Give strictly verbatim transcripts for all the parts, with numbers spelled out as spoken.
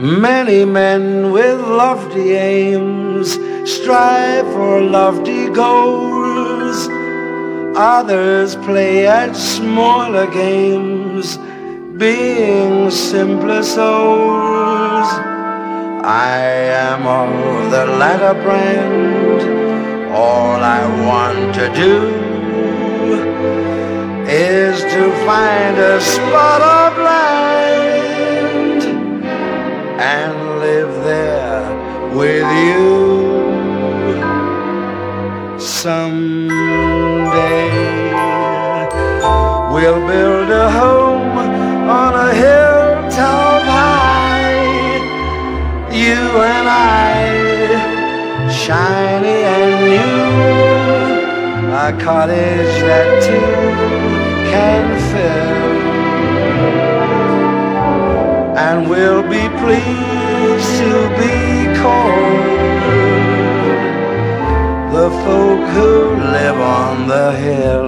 Many men with lofty aims strive for lofty goals. Others play at smaller games, being simpler souls. I am of the latter brand. All I want to do is to find a spot of land and live there with you. Someday we'll build a home on a hilltop high, you and I, shiny and new, a cottage that two can fill, and we'll be pleased to be called the folk who live on the hill.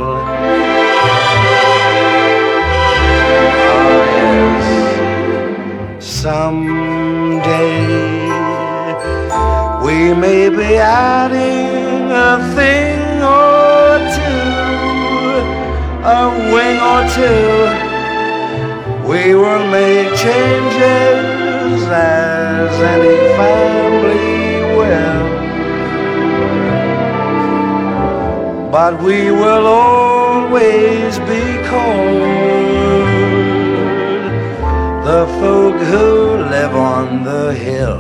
Oh yes, someday we may be adding a thing or two, a wing or two. We will make changes as any family will, but we will always be called the folk who live on the hill.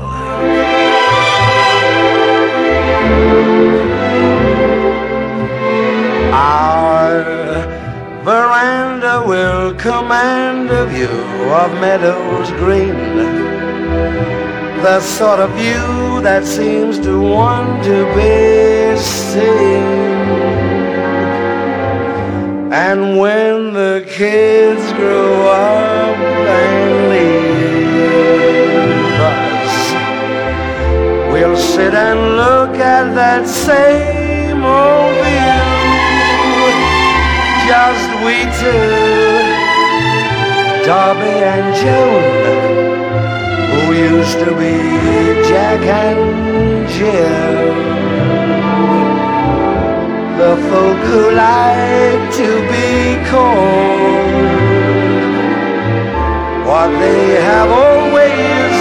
Our veranda will command a view of meadows green, the sort of view that seems to want to be seen. And when the kids grow up and leave us, we'll sit and look at that same old view, just we two, Darby and Joan, who used to be Jack and Jill, the folk who like to be called what they have always